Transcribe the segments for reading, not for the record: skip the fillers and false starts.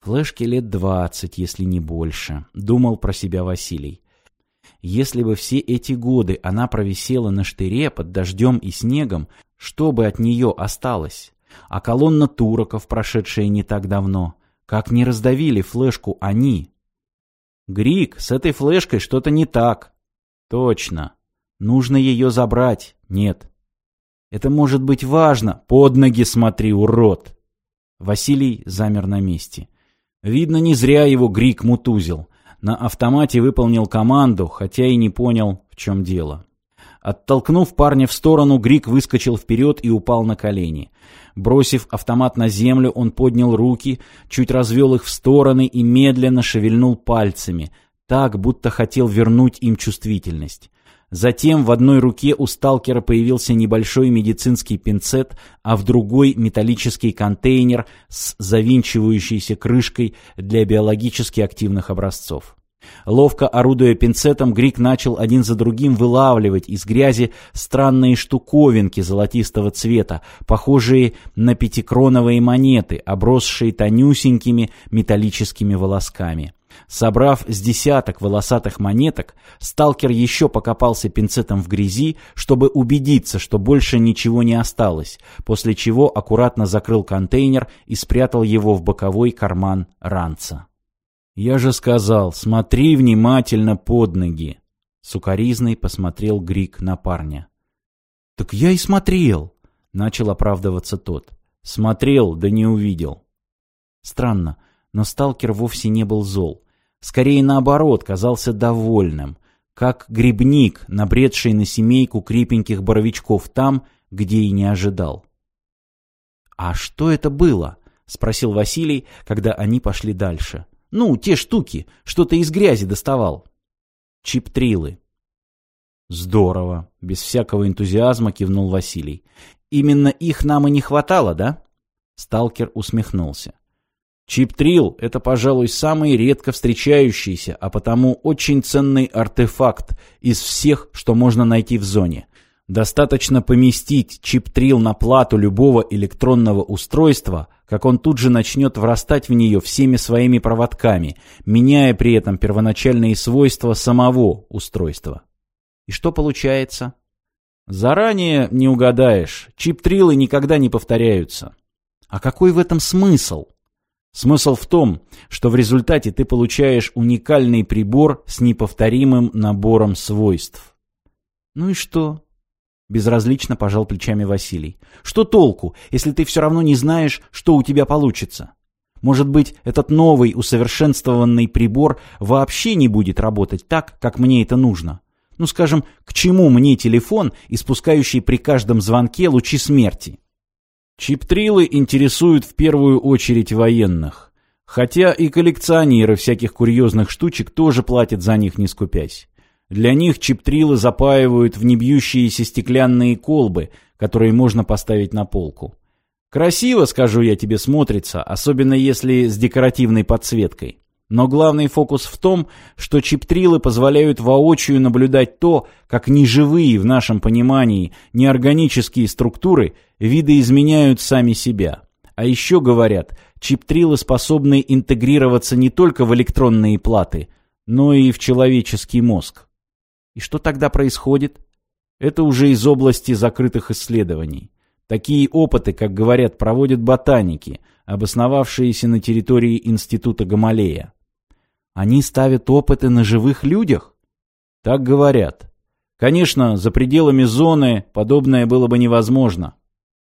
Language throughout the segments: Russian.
Флешке лет 20, если не больше, думал про себя Василий. Если бы все эти годы она провисела на штыре под дождем и снегом, что бы от нее осталось? А колонна туроков, прошедшая не так давно, как не раздавили флешку они? Грик, с этой флешкой что-то не так. Точно. Нужно ее забрать. Нет. Это может быть важно. Под ноги смотри, урод. Василий замер на месте. Видно, не зря его Грик мутузил. На автомате выполнил команду, хотя и не понял, в чем дело. Оттолкнув парня в сторону, Грик выскочил вперед и упал на колени. Бросив автомат на землю, он поднял руки, чуть развел их в стороны и медленно шевельнул пальцами, так, будто хотел вернуть им чувствительность. Затем в одной руке у сталкера появился небольшой медицинский пинцет, а в другой металлический контейнер с завинчивающейся крышкой для биологически активных образцов. Ловко орудуя пинцетом, Грик начал один за другим вылавливать из грязи странные штуковинки золотистого цвета, похожие на пятикроновые монеты, обросшие тонюсенькими металлическими волосками. Собрав с десяток волосатых монеток, сталкер еще покопался пинцетом в грязи, чтобы убедиться, что больше ничего не осталось, после чего аккуратно закрыл контейнер и спрятал его в боковой карман ранца. «Я же сказал, смотри внимательно под ноги!» Сукаризный посмотрел Грик на парня. «Так я и смотрел!» — начал оправдываться тот. «Смотрел, да не увидел». Странно, но сталкер вовсе не был зол. Скорее наоборот, казался довольным, как грибник, набредший на семейку крепеньких боровичков там, где и не ожидал. «А что это было?» — спросил Василий, когда они пошли дальше. «Ну, те штуки, что ты из грязи доставал». «Чиптрилы». «Здорово», — без всякого энтузиазма кивнул Василий. «Именно их нам и не хватало, да?» Сталкер усмехнулся. Чиптрил — это, пожалуй, самый редко встречающийся, а потому очень ценный артефакт из всех, что можно найти в зоне. Достаточно поместить чиптрил на плату любого электронного устройства, как он тут же начнет врастать в нее всеми своими проводками, меняя при этом первоначальные свойства самого устройства. И что получается? Заранее не угадаешь, чиптрилы никогда не повторяются. А какой в этом смысл? Смысл в том, что в результате ты получаешь уникальный прибор с неповторимым набором свойств. Ну и что? Безразлично пожал плечами Василий. Что толку, если ты все равно не знаешь, что у тебя получится? Может быть, этот новый усовершенствованный прибор вообще не будет работать так, как мне это нужно? Ну, скажем, к чему мне телефон, испускающий при каждом звонке лучи смерти? Чиптрилы интересуют в первую очередь военных. Хотя и коллекционеры всяких курьезных штучек тоже платят за них, не скупясь. Для них чиптрилы запаивают в небьющиеся стеклянные колбы, которые можно поставить на полку. Красиво, скажу я тебе, смотрится, особенно если с декоративной подсветкой. Но главный фокус в том, что чиптрилы позволяют воочию наблюдать то, как неживые в нашем понимании неорганические структуры видоизменяют сами себя. А еще говорят, чиптрилы способны интегрироваться не только в электронные платы, но и в человеческий мозг. И что тогда происходит? Это уже из области закрытых исследований. Такие опыты, как говорят, проводят ботаники, обосновавшиеся на территории Института Гамалея. Они ставят опыты на живых людях? Так говорят. Конечно, за пределами зоны подобное было бы невозможно.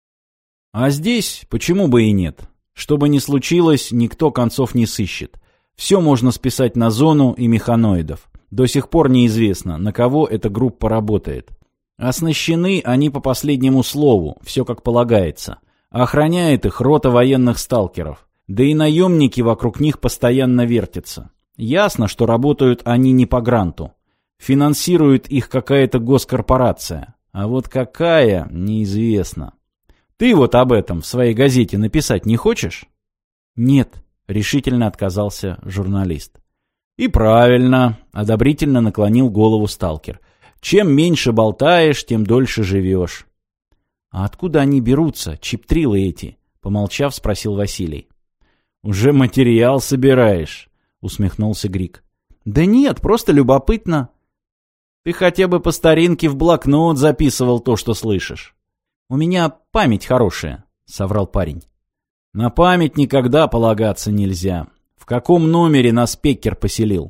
А здесь почему бы и нет? Что бы ни случилось, никто концов не сыщет. Все можно списать на зону и механоидов. До сих пор неизвестно, на кого эта группа работает. Оснащены они по последнему слову, все как полагается. Охраняет их рота военных сталкеров. Да и наемники вокруг них постоянно вертятся. Ясно, что работают они не по гранту. Финансирует их какая-то госкорпорация. А вот какая, неизвестно. Ты вот об этом в своей газете написать не хочешь? Нет, решительно отказался журналист. И правильно, одобрительно наклонил голову сталкер. Чем меньше болтаешь, тем дольше живешь. А откуда они берутся, чиптрилы эти? Помолчав, спросил Василий. «Уже материал собираешь», — усмехнулся Грик. «Да нет, просто любопытно. Ты хотя бы по старинке в блокнот записывал то, что слышишь». «У меня память хорошая», — соврал парень. «На память никогда полагаться нельзя. В каком номере нас Пеккер поселил?»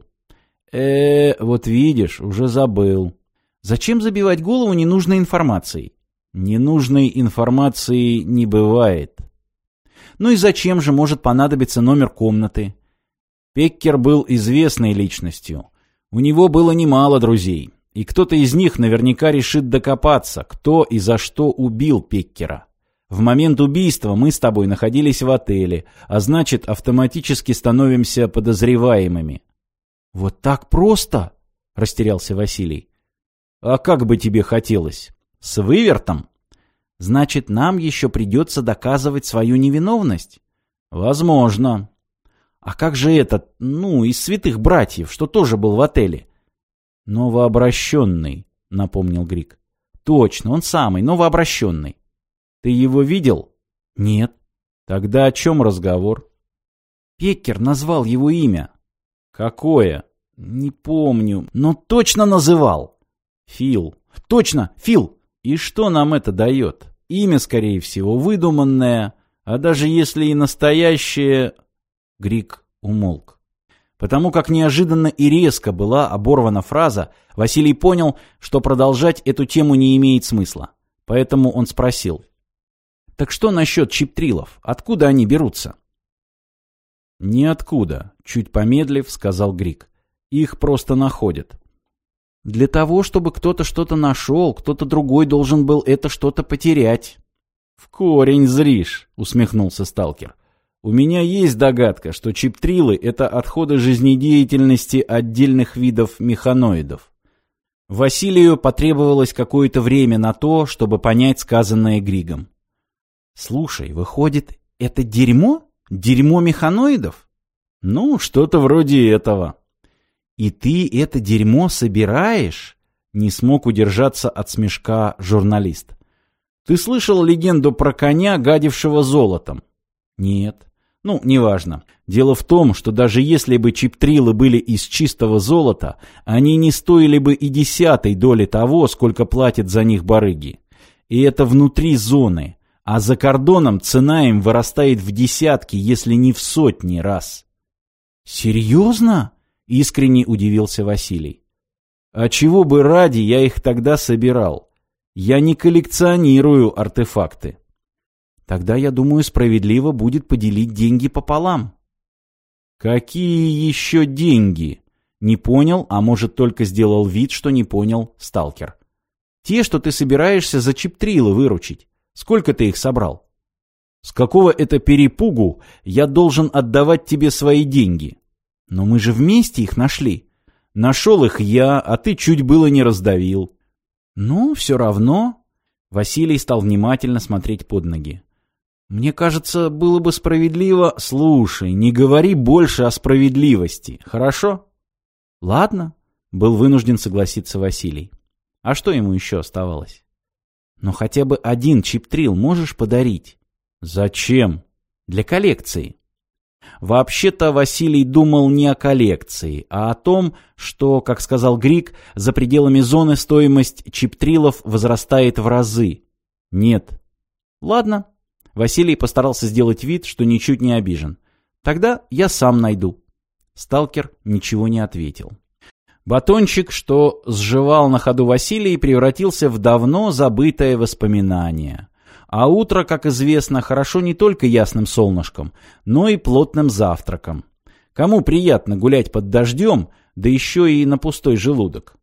Вот видишь, уже забыл». «Зачем забивать голову ненужной информацией?» «Ненужной информации не бывает». «Ну и зачем же может понадобиться номер комнаты?» Пеккер был известной личностью. У него было немало друзей, и кто-то из них наверняка решит докопаться, кто и за что убил Пеккера. В момент убийства мы с тобой находились в отеле, а значит, автоматически становимся подозреваемыми. «Вот так просто?» — растерялся Василий. «А как бы тебе хотелось? С вывертом?» «Значит, нам еще придется доказывать свою невиновность?» «Возможно». «А как же этот, из святых братьев, что тоже был в отеле?» «Новообращенный», — напомнил Грик. «Точно, он самый, новообращенный. Ты его видел?» «Нет». «Тогда о чем разговор?» «Пеккер назвал его имя». «Какое?» «Не помню, но точно называл». «Фил». «Точно, Фил». «И что нам это дает? Имя, скорее всего, выдуманное, а даже если и настоящее...» Грик умолк. Потому как неожиданно и резко была оборвана фраза, Василий понял, что продолжать эту тему не имеет смысла. Поэтому он спросил: «Так что насчет чиптрилов? Откуда они берутся?» «Ниоткуда», — чуть помедлив, сказал Грик. «Их просто находят». «Для того, чтобы кто-то что-то нашел, кто-то другой должен был это что-то потерять». «В корень зришь», — усмехнулся сталкер. «У меня есть догадка, что чиптрилы — это отходы жизнедеятельности отдельных видов механоидов». Василию потребовалось какое-то время на то, чтобы понять сказанное Григом. «Слушай, выходит, это дерьмо? Дерьмо механоидов?» «Ну, что-то вроде этого». «И ты это дерьмо собираешь?» — не смог удержаться от смешка журналист. «Ты слышал легенду про коня, гадившего золотом?» «Нет». «Неважно. Дело в том, что даже если бы чиптрилы были из чистого золота, они не стоили бы и 10-й доли того, сколько платят за них барыги. И это внутри зоны, а за кордоном цена им вырастает в десятки, если не в сотни раз». «Серьезно?» — искренне удивился Василий. «А чего бы ради я их тогда собирал? Я не коллекционирую артефакты». «Тогда, я думаю, справедливо будет поделить деньги пополам». «Какие еще деньги?» — не понял, а может только сделал вид, что не понял, сталкер. «Те, что ты собираешься за чиптрилы выручить. Сколько ты их собрал?» «С какого это перепугу я должен отдавать тебе свои деньги?» «Но мы же вместе их нашли». «Нашел их я, а ты чуть было не раздавил». «Ну, все равно». Василий стал внимательно смотреть под ноги. «Мне кажется, было бы справедливо...» «Слушай, не говори больше о справедливости, хорошо?» «Ладно», — был вынужден согласиться Василий. А что ему еще оставалось? «Но хотя бы один чиптрил можешь подарить?» «Зачем?» «Для коллекции». Вообще-то Василий думал не о коллекции, а о том, что, как сказал Грик, за пределами зоны стоимость чиптрилов возрастает в разы. «Нет». «Ладно». Василий постарался сделать вид, что ничуть не обижен. «Тогда я сам найду». Сталкер ничего не ответил. Батончик, что сживал на ходу Василий, превратился в давно забытое воспоминание. А утро, как известно, хорошо не только ясным солнышком, но и плотным завтраком. Кому приятно гулять под дождем, да еще и на пустой желудок?